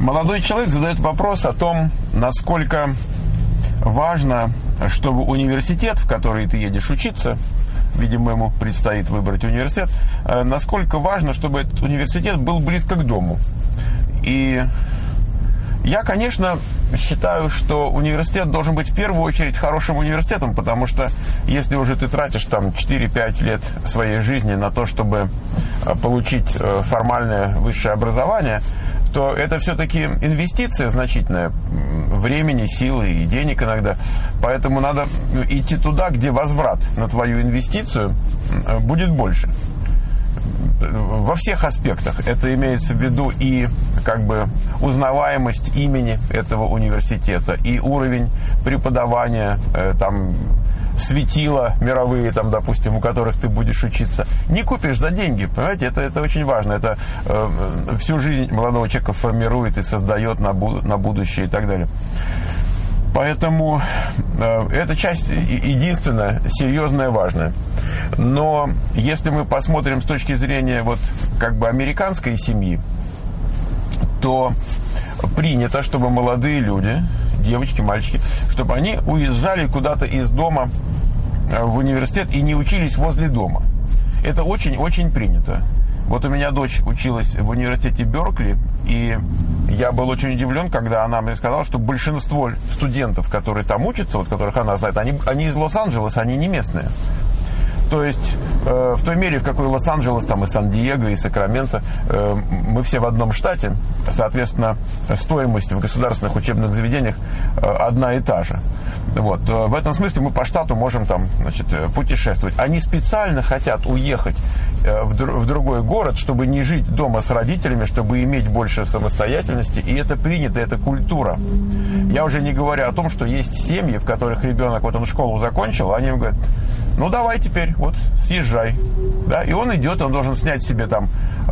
Молодой человек задает вопрос о том, насколько важно, чтобы университет, в который ты едешь учиться, видимо, ему предстоит выбрать университет, насколько важно, чтобы этот университет был близко к дому. И я, конечно, считаю, что университет должен быть в первую очередь хорошим университетом, потому что если уже ты тратишь там 4-5 лет своей жизни на то, чтобы получить формальное высшее образование, то это все-таки инвестиция значительная времени, силы и денег иногда. Поэтому надо идти туда, где возврат на твою инвестицию будет больше. Во всех аспектах. Это имеется в виду и как бы узнаваемость имени этого университета, и уровень преподавания, там, светила мировые, там, допустим, у которых ты будешь учиться. Не купишь за деньги, понимаете, это очень важно. Это всю жизнь молодого человека формирует и создает на будущее и так далее. Поэтому эта часть единственная, серьезная, важная. Но если мы посмотрим с точки зрения вот как бы американской семьи, то принято, чтобы молодые люди, девочки, мальчики, чтобы они уезжали куда-то из дома в университет и не учились возле дома. Это очень-очень принято. Вот у меня дочь училась в университете Беркли, и я был очень удивлен, когда она мне сказала, что большинство студентов, которые там учатся, вот которых она знает, они из Лос-Анджелеса, они не местные. То есть в той мере, в какой Лос-Анджелес, там и Сан-Диего, и Сакраменто, мы все в одном штате, соответственно, стоимость в государственных учебных заведениях одна и та же. Вот. В этом смысле мы по штату можем там, значит, путешествовать. Они специально хотят уехать в другой город, чтобы не жить дома с родителями, чтобы иметь больше самостоятельности, и это принято, это культура. Я уже не говорю о том, что есть семьи, в которых ребенок, вот он школу закончил, они ему говорят: ну давай теперь, вот съезжай. Да? И он идет, он должен снять себе там,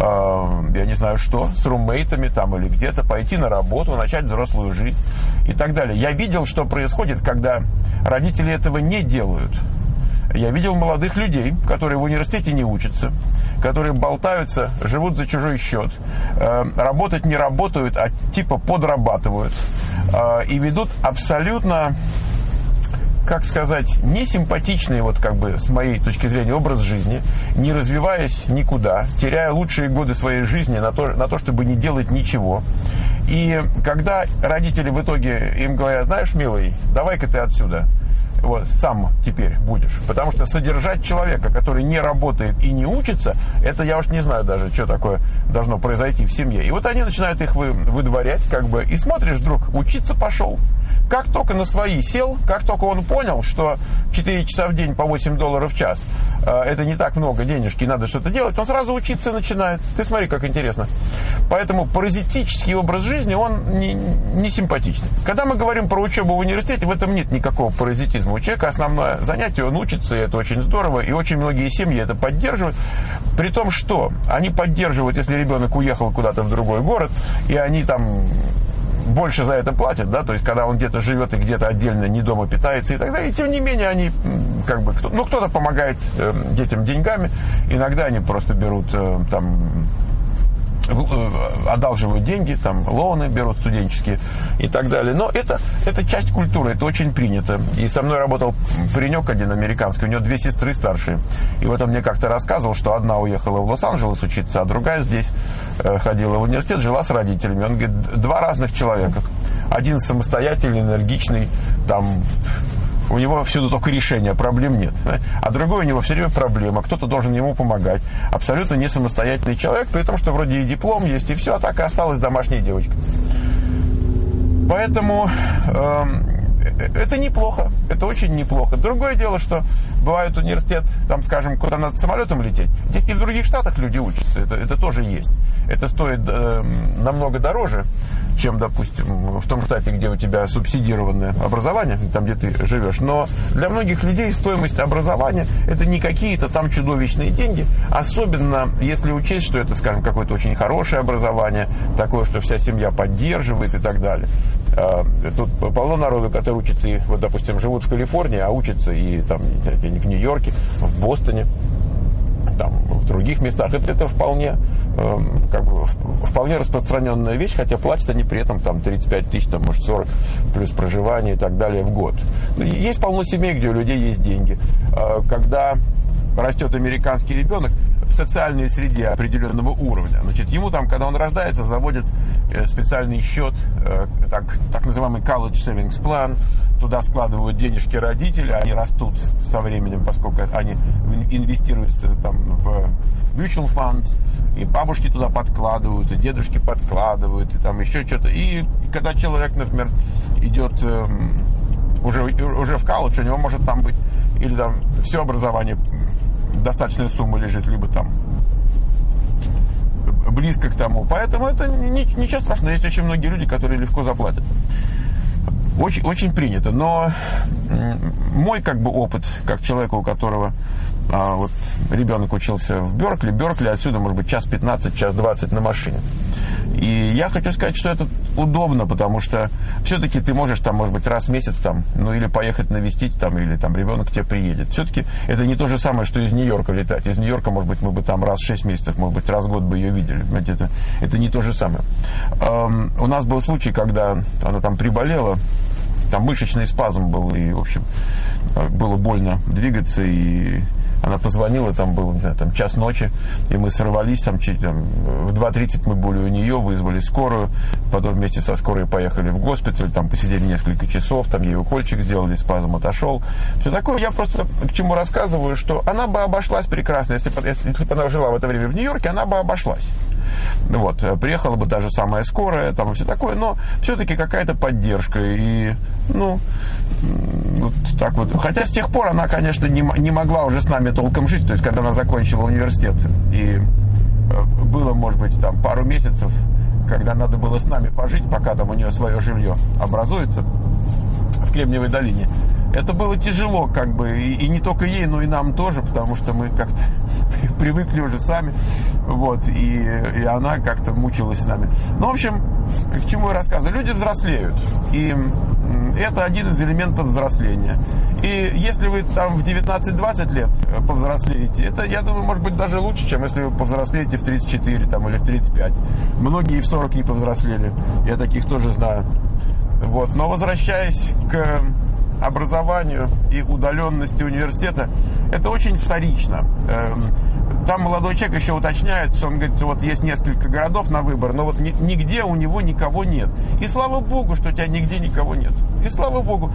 я не знаю что, с руммейтами там или где-то, пойти на работу, начать взрослую жизнь и так далее. Я видел, что происходит, когда родители этого не делают. Я видел молодых людей, которые в университете не учатся, которые болтаются, живут за чужой счет, работать не работают, а типа подрабатывают, и ведут абсолютно, как сказать, несимпатичный, вот как бы с моей точки зрения, образ жизни, не развиваясь никуда, теряя лучшие годы своей жизни на то, чтобы не делать ничего. И когда родители в итоге им говорят: знаешь, милый, давай-ка ты отсюда, вот, сам теперь будешь. Потому что содержать человека, который не работает и не учится, это я уж не знаю даже, что такое должно произойти в семье. И вот они начинают их выдворять, как бы, и смотришь, вдруг учиться пошел. Как только на свои сел, как только он понял, что 4 часа в день по $8 в час это не так много денежки, надо что-то делать, он сразу учиться начинает. Ты смотри, как интересно. Поэтому паразитический образ жизни, он не симпатичный. Когда мы говорим про учебу в университете, в этом нет никакого паразитизма. У человека основное занятие, он учится, и это очень здорово, и очень многие семьи это поддерживают. При том, что они поддерживают, если ребенок уехал куда-то в другой город, и они там больше за это платят, да, то есть когда он где-то живет и где-то отдельно не дома питается и так далее, и тем не менее они как бы, кто-то помогает детям деньгами, иногда они просто берут там, одалживают деньги, там лоуны берут студенческие и так далее. Но это часть культуры, это очень принято. И со мной работал паренек один американский, у него 2 сестры старшие. И вот он мне как-то рассказывал, что одна уехала в Лос-Анджелес учиться, а другая здесь ходила в университет, жила с родителями. Он говорит: 2 разных человека. Один самостоятельный, энергичный, там... У него всюду только решения, проблем нет. А другой у него все время проблема, кто-то должен ему помогать. Абсолютно не самостоятельный человек, при том, что вроде и диплом есть, и все, а так и осталась домашняя девочка. Поэтому это неплохо, это очень неплохо. Другое дело, что бывает университет, там, скажем, куда надо самолетом лететь. Здесь и в других штатах люди учатся, это тоже есть. Это стоит намного дороже, чем, допустим, в том штате, где у тебя субсидированное образование, там, где ты живешь. Но для многих людей стоимость образования – это не какие-то там чудовищные деньги, особенно если учесть, что это, скажем, какое-то очень хорошее образование, такое, что вся семья поддерживает и так далее. Тут полно народу, который учится, и, вот, допустим, живут в Калифорнии, а учатся и там в Нью-Йорке, в Бостоне, там, в других местах. Это вполне, вполне распространенная вещь, хотя платят они при этом там 35 тысяч, там, может 40, плюс проживание и так далее в год. Есть полно семей, где у людей есть деньги. Когда растет американский ребенок в социальной среде определенного уровня, значит, ему там, когда он рождается, заводят специальный счет, так называемый college savings plan, туда складывают денежки родители, они растут со временем, поскольку они инвестируются там в mutual funds, и бабушки туда подкладывают, и дедушки подкладывают, и там еще что-то. И когда человек, например, идет уже в колледж, у него может там быть или там все образование, достаточная сумма лежит, либо там близко к тому. Поэтому это ничего страшного. Есть очень многие люди, которые легко заплатят. Очень, очень принято. Но мой опыт, как человека, у которого вот ребенок учился в Беркли отсюда, может быть, час 15, час 20 на машине. И я хочу сказать, что это удобно, потому что все-таки ты можешь там, может быть, раз в месяц там, ну или поехать навестить там, или там ребенок к тебе приедет. Все-таки это не то же самое, что из Нью-Йорка летать. Из Нью-Йорка, может быть, мы бы там раз в 6 месяцев, может быть, раз в год бы ее видели. Понимаете, это не то же самое. У нас был случай, когда она там приболела, там мышечный спазм был, и, в общем, было больно двигаться, и она позвонила, там был, не знаю, там час ночи, и мы сорвались, там в 2:30 мы были у нее, вызвали скорую, потом вместе со скорой поехали в госпиталь, там посидели несколько часов, там ей укольчик сделали, спазм отошел. Все такое. Я просто к чему рассказываю, что она бы обошлась прекрасно, если бы она жила в это время в Нью-Йорке, она бы обошлась. Вот, приехала бы та же самая скорая, там и все такое, но все-таки какая-то поддержка. И, ну, вот так вот. Хотя с тех пор она, конечно, не могла уже с нами толком жить. То есть, когда она закончила университет, и было, может быть, там пару месяцев, когда надо было с нами пожить, пока там у нее свое жилье образуется в Кремниевой долине. Это было тяжело, и не только ей, но и нам тоже, потому что мы как-то привыкли уже сами, вот, и она как-то мучилась с нами. Ну, в общем, к чему я рассказываю? Люди взрослеют, и это один из элементов взросления. И если вы там в 19-20 лет повзрослеете, это, я думаю, может быть даже лучше, чем если вы повзрослеете в 34 там, или в 35. Многие и в 40 не повзрослели, я таких тоже знаю. Вот. Но возвращаясь к образованию и удаленности университета, это очень вторично. Там молодой человек еще уточняет, что он говорит, вот есть несколько городов на выбор, но вот нигде у него никого нет. И слава богу, что у тебя нигде никого нет. И слава богу,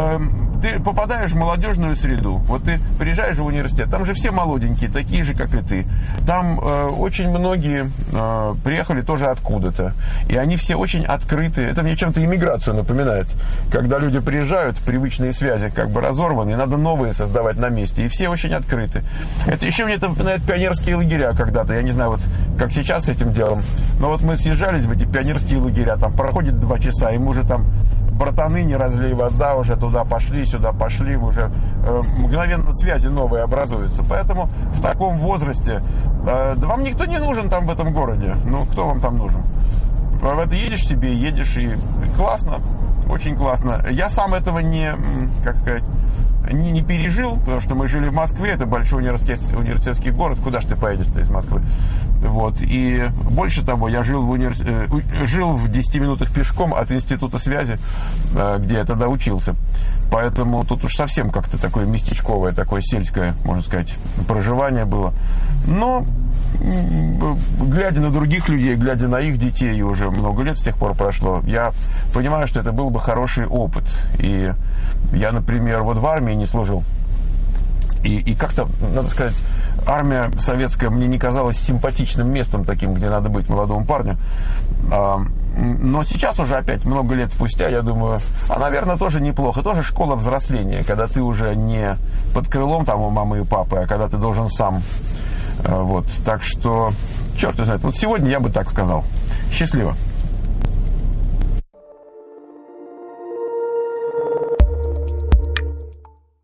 ты попадаешь в молодежную среду. Вот ты приезжаешь в университет, там же все молоденькие, такие же, как и ты. Там очень многие приехали тоже откуда-то. И они все очень открыты. Это мне чем-то иммиграцию напоминает. Когда люди приезжают, привычные связи разорваны, и надо новые создавать на месте. И все очень открыты. Это еще мне напоминает пионерские лагеря когда-то. Я не знаю, вот как сейчас с этим делом. Но вот мы съезжались в эти пионерские лагеря. Там проходит 2 часа, и мы уже там братаны, не разлей вода, уже туда пошли, сюда пошли, уже мгновенно связи новые образуются. Поэтому в таком возрасте да вам никто не нужен там в этом городе. Ну, кто вам там нужен? Ты едешь себе, едешь, и классно, очень классно. Я сам этого не пережил, потому что мы жили в Москве, это большой университетский город, куда ж ты поедешь-то из Москвы? Вот. И больше того, я жил в 10 минутах пешком от института связи, где я тогда учился. Поэтому тут уж совсем как-то такое местечковое, такое сельское, можно сказать, проживание было. Но, глядя на других людей, глядя на их детей, уже много лет с тех пор прошло, я понимаю, что это был бы хороший опыт. И я, например, вот в армии не служил. И как-то, надо сказать, армия советская мне не казалась симпатичным местом таким, где надо быть молодому парню. Но сейчас уже опять, много лет спустя, я думаю, наверное, тоже неплохо. Тоже школа взросления, когда ты уже не под крылом там у мамы и папы, а когда ты должен сам. Вот. Так что, черт знает. Вот сегодня я бы так сказал. Счастливо.